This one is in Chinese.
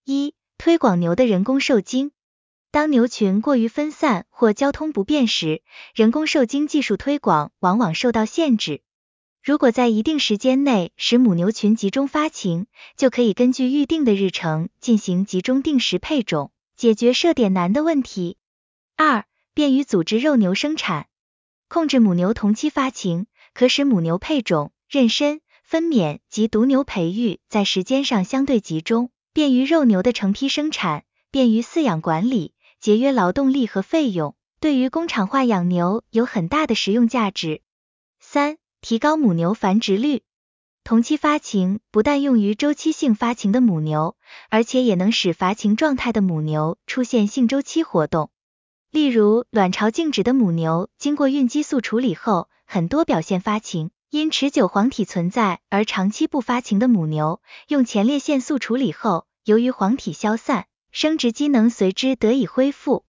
一、推广牛的人工受精。当牛群过于分散或交通不便时，人工受精技术推广往往受到限制。如果在一定时间内使母牛群集中发情，就可以根据预定的日程进行集中定时配种，解决设点难的问题。二、便于组织肉牛生产。控制母牛同期发情，可使母牛配种、妊娠、分娩及犊牛培育在时间上相对集中，便于肉牛的成批生产，便于饲养管理，节约劳动力和费用，对于工厂化养牛有很大的实用价值。三、提高母牛繁殖率。同期发情不但用于周期性发情的母牛，而且也能使发情状态的母牛出现性周期活动。例如，卵巢静止的母牛经过孕激素处理后，很多表现发情，因持久黄体存在而长期不发情的母牛，用前列腺素处理后，由于黄体消散，生殖机能随之得以恢复。